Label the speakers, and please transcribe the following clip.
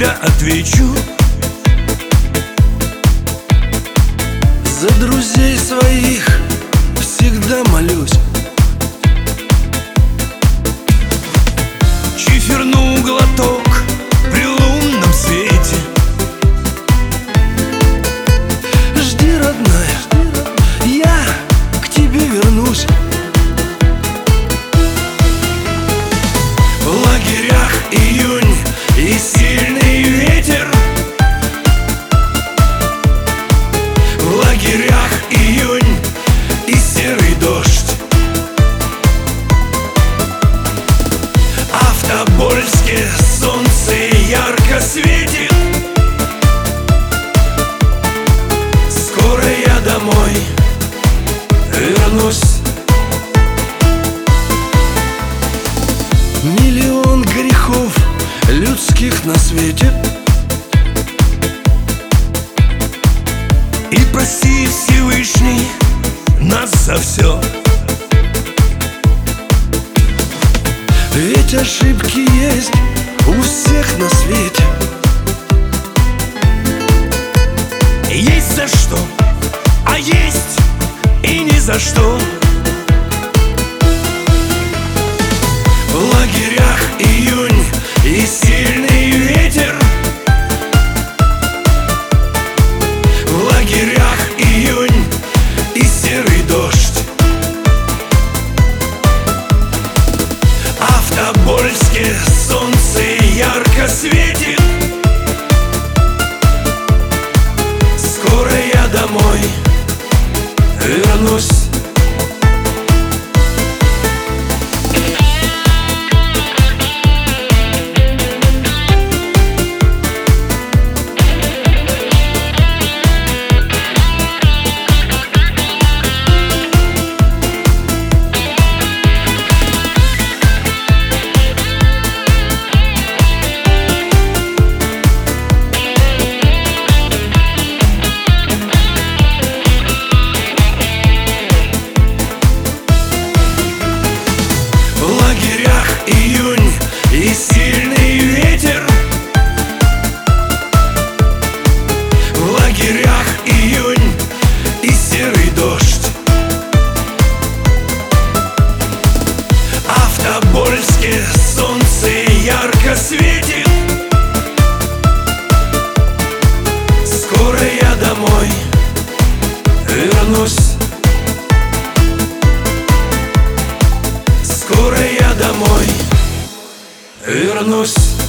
Speaker 1: тебя отвечу.
Speaker 2: За друзей своих всегда молюсь.
Speaker 1: Чиферну глоток при лунном свете.
Speaker 2: Жди, родная, я к тебе вернусь.
Speaker 1: В лагерях июнь и сильный ветер. В лагерях июнь и серый дождь. А в Тобольске солнце ярко светит. Скоро я домой вернусь.
Speaker 2: Миллион грехов людских на свете.
Speaker 1: И прости, Всевышний, нас за все.
Speaker 2: Ведь ошибки есть у всех на свете.
Speaker 1: Есть за что, а есть и ни за что. В лагерях июнь и сильный ветер. В лагерях июнь и серый дождь. А в Тобольске солнце ярко светит. Скоро я домой вернусь. В лагерях июнь и сильный ветер. В лагерях июнь и серый дождь. А в Тобольске солнце ярко светит. Скоро я домой вернусь. Скоро я домой вернусь.